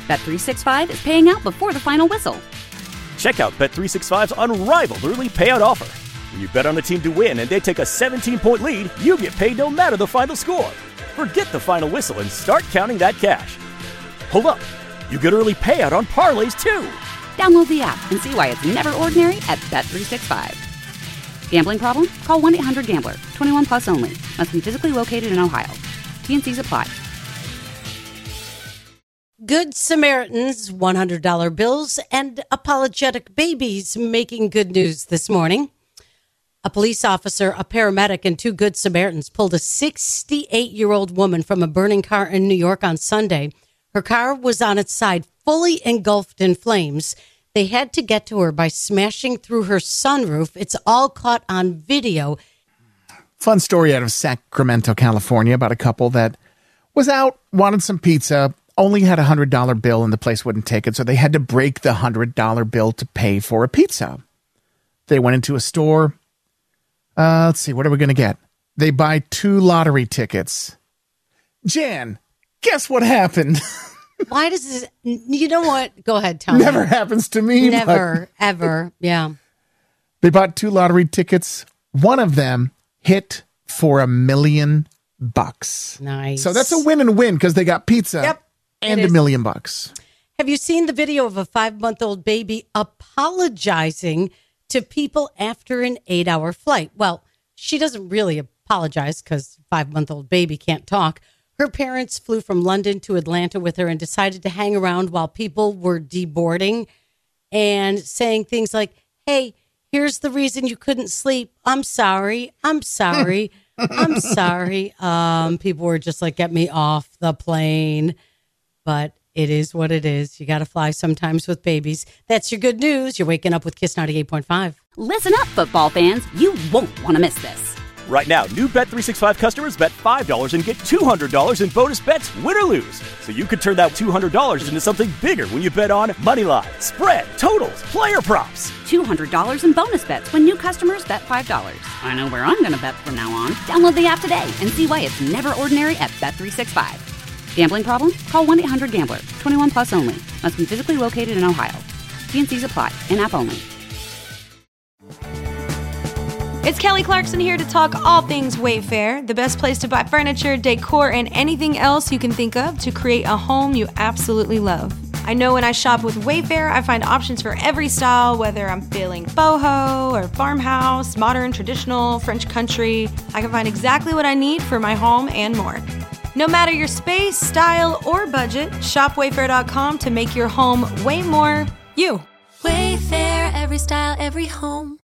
Bet365 is paying out before the final whistle. Check out Bet365's unrivaled early payout offer. When you bet on a team to win and they take a 17-point lead, you get paid no matter the final score. Forget the final whistle and start counting that cash. Hold up. You get early payout on parlays, too. Download the app and see why it's never ordinary at Bet365. Gambling problem? Call 1-800-GAMBLER. 21 plus only. Must be physically located in Ohio. T&Cs apply. Good Samaritans, $100 bills, and apologetic babies making good news this morning. A police officer, a paramedic, and two Good Samaritans pulled a 68-year-old woman from a burning car in New York on Sunday. Her car was on its side, fully engulfed in flames. They had to get to her by smashing through her sunroof. It's all caught on video. Fun story out of Sacramento, California, about a couple that was out, wanted some pizza, only had a $100 bill, and the place wouldn't take it, so they had to break the $100 bill to pay for a pizza. They went into a store. Let's see, what are we going to get? They buy 2 lottery tickets. Jan, guess what happened? Why does this... You know what? Go ahead, tell me. Never happens to me. Never, ever, yeah. They bought 2 lottery tickets. One of them hit for $1 million. Nice. So that's a win and win because they got pizza. Yep. And $1 million. Have you seen the video of a 5-month-old baby apologizing to people after an 8-hour flight? Well, she doesn't really apologize because 5-month-old baby can't talk. Her parents flew from London to Atlanta with her and decided to hang around while people were deboarding and saying things like, hey, here's the reason you couldn't sleep. I'm sorry. I'm sorry. I'm sorry. People were just like, get me off the plane. But it is what it is. You got to fly sometimes with babies. That's your good news. You're waking up with Kiss 98.5. Listen up, football fans. You won't want to miss this. Right now, new Bet365 customers bet $5 and get $200 in bonus bets, win or lose. So you could turn that $200 into something bigger when you bet on moneyline, spread, totals, player props. $200 in bonus bets when new customers bet $5. I know where I'm going to bet from now on. Download the app today and see why it's never ordinary at Bet365. Gambling problem? Call 1-800-GAMBLER. 21 plus only. Must be physically located in Ohio. T&Cs apply. In-app only. It's Kelly Clarkson here to talk all things Wayfair, the best place to buy furniture, decor, and anything else you can think of to create a home you absolutely love. I know when I shop with Wayfair, I find options for every style, whether I'm feeling boho or farmhouse, modern, traditional, French country. I can find exactly what I need for my home and more. No matter your space, style, or budget, shop Wayfair.com to make your home way more you. Wayfair, every style, every home.